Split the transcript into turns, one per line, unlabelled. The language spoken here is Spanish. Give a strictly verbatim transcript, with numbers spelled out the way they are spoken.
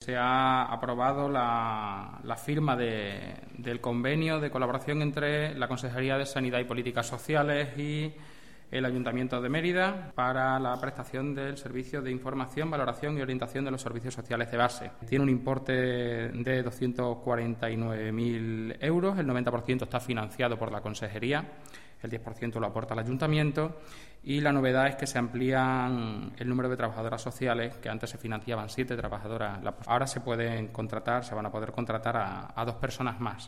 se ha aprobado la, la firma de, del convenio de colaboración entre la Consejería de Sanidad y Políticas Sociales y el Ayuntamiento de Mérida para la prestación del servicio de información, valoración y orientación de los servicios sociales de base. Tiene un importe de doscientos cuarenta y nueve mil euros, el noventa por ciento está financiado por la Consejería, el diez por ciento lo aporta el Ayuntamiento y la novedad es que se amplían el número de trabajadoras sociales, que antes se financiaban siete trabajadoras, ahora se pueden contratar, se van a poder contratar a, a dos personas más.